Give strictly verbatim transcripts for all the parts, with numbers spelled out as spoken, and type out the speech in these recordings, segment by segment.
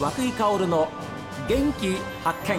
涌井薫の元気発見。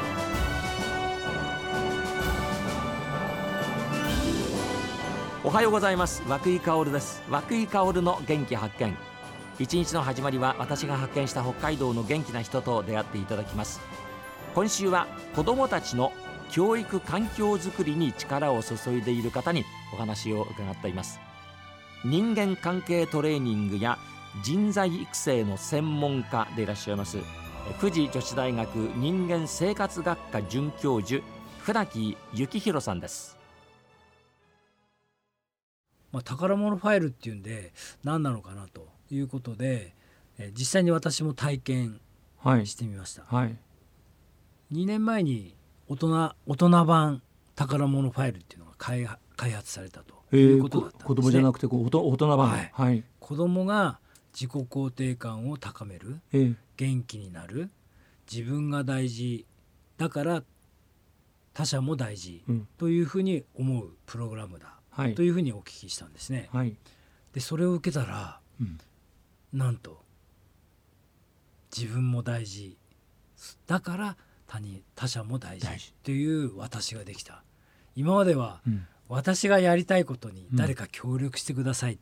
おはようございます。涌井薫です。涌井薫の元気発見。一日の始まりは私が発見した北海道の元気な人と出会っていただきます。今週は子どもたちの教育環境づくりに力を注いでいる方にお話を伺っています。人間関係トレーニングや人材育成の専門家でいらっしゃいます富士女子大学人間生活学科准教授船木幸宏さんです。 まあ、宝物ファイルっていうんで何なのかなということで、え実際に私も体験してみました、はいはい、にねんまえに大人、大人版宝物ファイルっていうのが 開, 開発されたということだったんですね。 子供じゃなくてこう大人版、はいはい、 子供が自己肯定感を高める、えー、元気になる、自分が大事だから他者も大事というふうに思うプログラムだ、はい、というふうにお聞きしたんですね、はい、でそれを受けたら、うん、なんと自分も大事だから他人他者も大事という私ができた。今までは、うん、私がやりたいことに誰か協力してくださいって、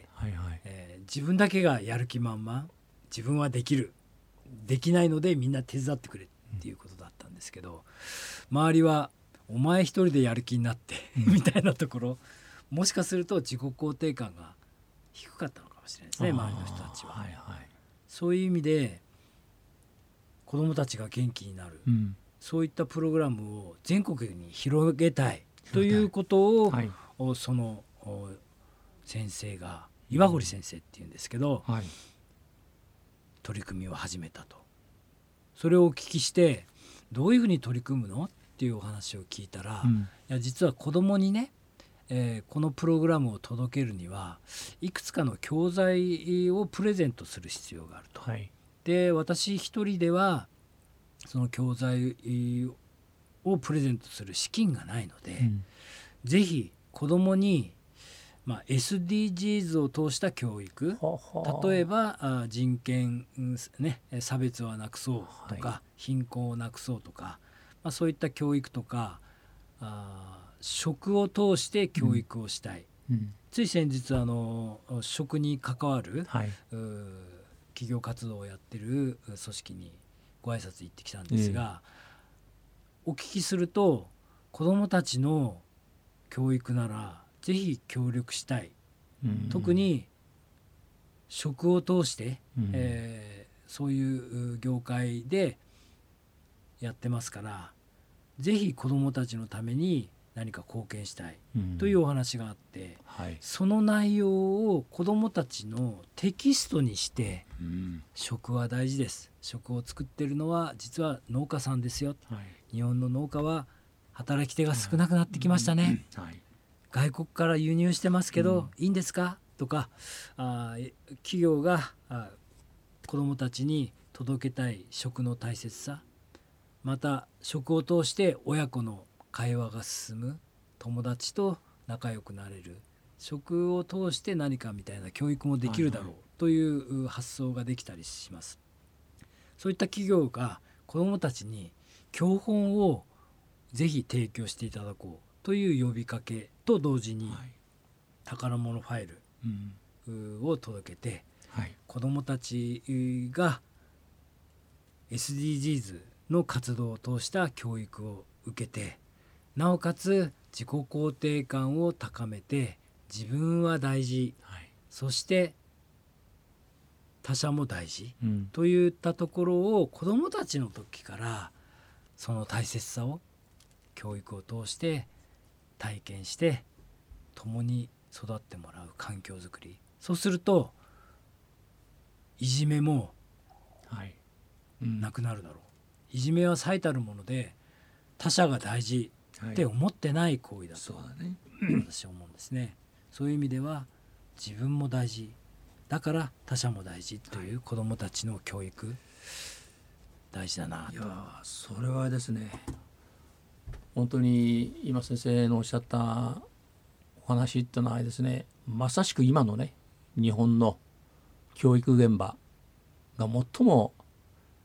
うんはいはいえー、自分だけがやる気満々、自分はできるできないのでみんな手伝ってくれっていうことだったんですけど、うん、周りはお前一人でやる気になって、うん、みたいなところ、もしかすると自己肯定感が低かったのかもしれないですね、周りの人たちは、はいはい、そういう意味で子どもたちが元気になる、うん、そういったプログラムを全国に広げたいということを、はい、その先生が岩堀先生っていうんですけど、はい、取り組みを始めたと。それをお聞きしてどういうふうに取り組むのっていうお話を聞いたら、うん、いや実は子どもにね、えー、このプログラムを届けるにはいくつかの教材をプレゼントする必要があると、はい、で私一人ではその教材をプレゼントする資金がないので、うん、ぜひ子どもに、まあ、エスディージーズ を通した教育、はは例えばあ人権、ね、差別はなくそうとか、はい、貧困をなくそうとか、まあ、そういった教育とかあ食を通して教育をしたい、うんうん、つい先日あの食に関わる、はい、企業活動をやってる組織にご挨拶行ってきたんですが、えー、お聞きすると子どもたちの教育ならぜひ協力したい、うん、特に食を通して、うんえー、そういう業界でやってますからぜひ子どもたちのために何か貢献したいというお話があって、うんはい、その内容を子どもたちのテキストにして、うん、食は大事です、食を作ってるのは実は農家さんですよ、はい、日本の農家は働き手が少なくなってきましたね、はい、外国から輸入してますけど、うん、いいんですかとかあ企業があ子どもたちに届けたい食の大切さ、また食を通して親子の会話が進む、友達と仲良くなれる、食を通して何かみたいな教育もできるだろうという発想ができたりします。そういった企業が子どもたちに教本をぜひ提供していただこうという呼びかけと同時に、はい、宝物ファイルを届けて、はい、子どもたちが エスディージーズ の活動を通した教育を受けて、なおかつ自己肯定感を高めて自分は大事、はい、そして他者も大事、うん、といったところを子どもたちの時からその大切さを教育を通して体験して共に育ってもらう環境づくり、そうするといじめもなくなるだろう、はいうん、いじめは最たるもので他者が大事って思ってない行為だと、はいね、私は思うんですね。そういう意味では自分も大事だから他者も大事という子どもたちの教育、はい、大事だなと。 いやそれはですね、本当に今先生のおっしゃったお話ってのはですね、まさしく今のね日本の教育現場が最も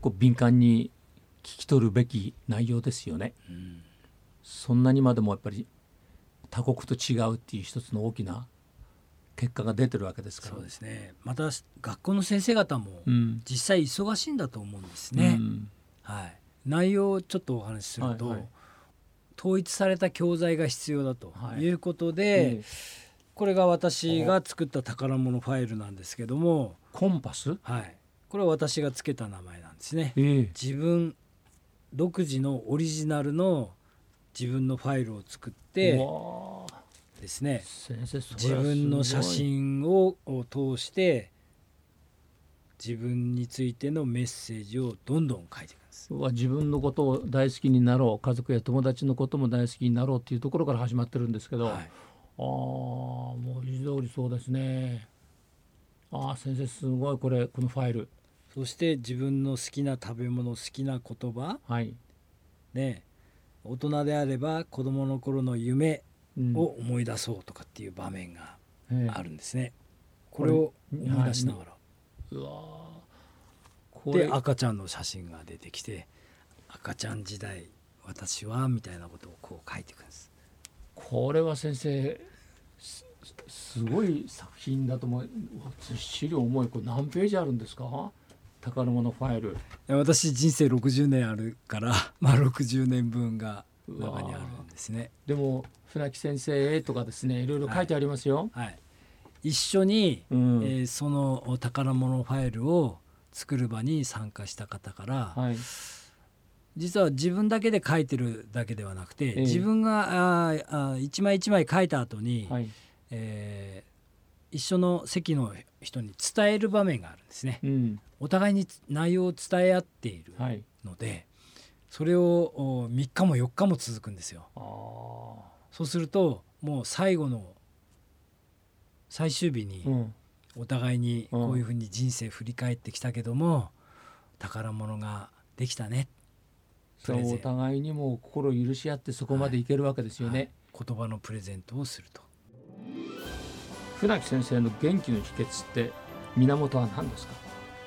構敏感に聞き取るべき内容ですよね、うん、そんなにまでもやっぱり他国と違うっていう一つの大きな結果が出てるわけですから。 そうですね。また学校の先生方も実際忙しいんだと思うんですね、うんはい、内容をちょっとお話しすると、はいはい、統一された教材が必要だということで、はいえー、これが私が作った宝物ファイルなんですけども、 コンパス、 はい、これは私がつけた名前なんですね、えー、自分独自のオリジナルの自分のファイルを作ってですね、先生自分の写真を通して自分についてのメッセージをどんどん書いていくんです。 自分のことを大好きになろう、家族や友達のことも大好きになろうっていうところから始まってるんですけど、はい、ああもう字通りそうですね。ああ先生すごいこれこのファイル。 そして自分の好きな食べ物、好きな言葉、はいね、大人であれば子どもの頃の夢を思い出そうとかっていう場面があるんですね、うん、これを思い出しながら、うわこれで赤ちゃんの写真が出てきて、赤ちゃん時代私はみたいなことをこう書いていくんです。 これは先生 す, すごい作品だと思う。ずっしり重い。これ何ページあるんですか？宝物ファイル。 私人生ろくじゅうねんあるから、まあ、ろくじゅうねんぶんが中にあるんですね。 でも船木先生とかですね、いろいろ書いてありますよ、 はいはい、一緒に、うんえー、その宝物ファイルを作る場に参加した方から、はい、実は自分だけで書いてるだけではなくて、えー、自分がああ一枚一枚書いた後に、はいえー、一緒の席の人に伝える場面があるんですね、うん、お互いに内容を伝え合っているので、はい、それをみっかもよっかも続くんですよ。あそうするともう最後の最終日にお互いにこういうふうに人生振り返ってきたけども、宝物ができたね、 そうお互いにも心を許し合ってそこまでいけるわけですよね、 はい、言葉のプレゼントをすると。 船木先生の元気の秘訣って源は何ですか？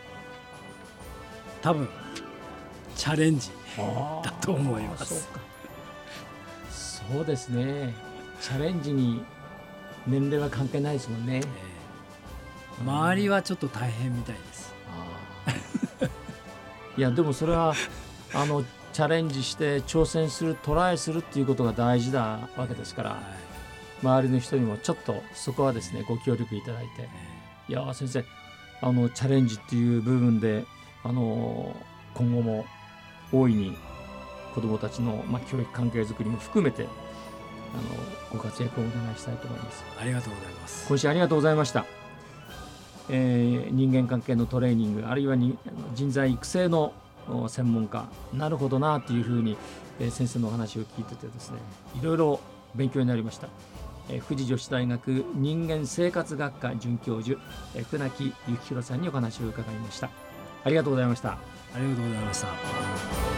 多分チャレンジだと思います。 そうか、そうですね。チャレンジに年齢は関係ないですもんね、 えー、周りはちょっと大変みたいです。 あいやでもそれはあのチャレンジして挑戦する、トライするっていうことが大事なわけですから、はい、周りの人にもちょっとそこはですねご協力いただいて、えー、いや先生あのチャレンジっていう部分であの今後も大いに子どもたちの、まあ、教育関係づくりも含めてあのご活躍をお願いしたいと思います。 ありがとうございます。 今週ありがとうございました、えー、人間関係のトレーニング、あるいはに人材育成の専門家、なるほどなというふうに、えー、先生のお話を聞いててですね、いろいろ勉強になりました、えー、富士女子大学人間生活学科准教授、えー、船木幸宏さんにお話を伺いました。ありがとうございました。 ありがとうございました。